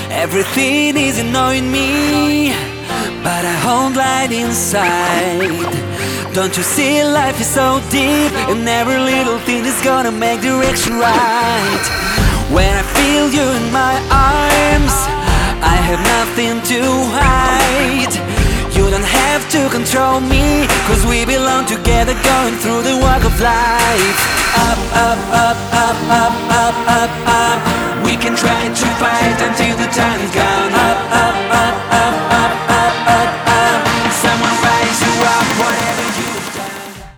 Everything is annoying me, but I hold light inside. Don't you see life is so deep, and every little thing is gonna make direction right. When I feel you in my arms, I have nothing to hide. You don't have to control me, 'cause we belong together, going through the walk of life. Up, up, up, up, up, up, up, up. We can try to fight until the time is gone. Up, up.